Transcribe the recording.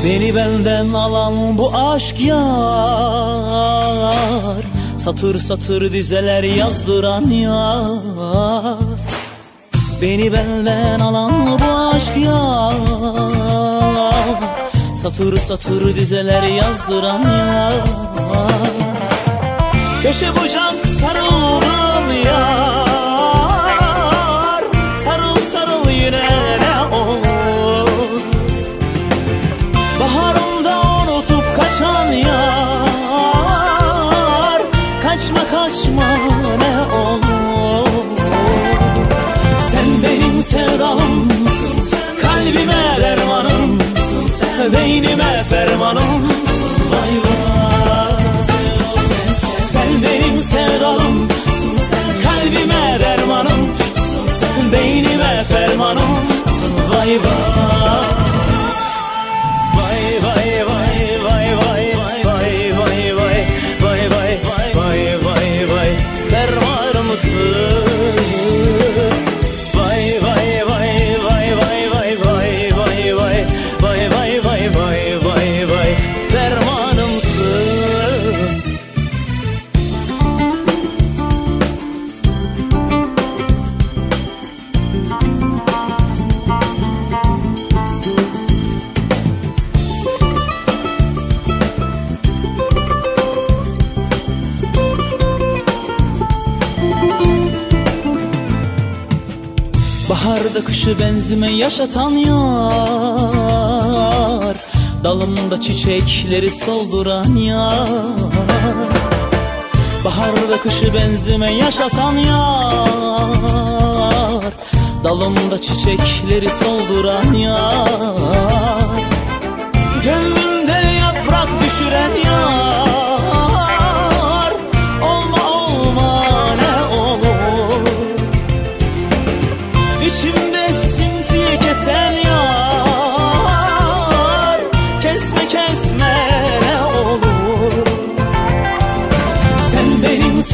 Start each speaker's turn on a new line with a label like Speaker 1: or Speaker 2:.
Speaker 1: Beni benden alan bu aşk yar, satır satır dizeler yazdıran yar. Beni benden alan bu aşk yar, satır satır dizeler yazdıran yar. Köşe bucak sarıldım yar, sarıl sarıl yine ne olur. Baharımda unutup kaçan yar, kaçma kaçma ne olur. Sen benim sevdalımsın, kalbime dermanım, beynime fermanımsın, vay vay. Sen benim sevdalımsın, kalbime dermanım, beynime fermanımsın, vay vay. Baharda kışı benzime yaşatan yar, dalımda çiçekleri solduran yar. Baharda kışı benzime yaşatan yar, dalımda çiçekleri solduran yar. Gönlümde yaprak düşüren yar,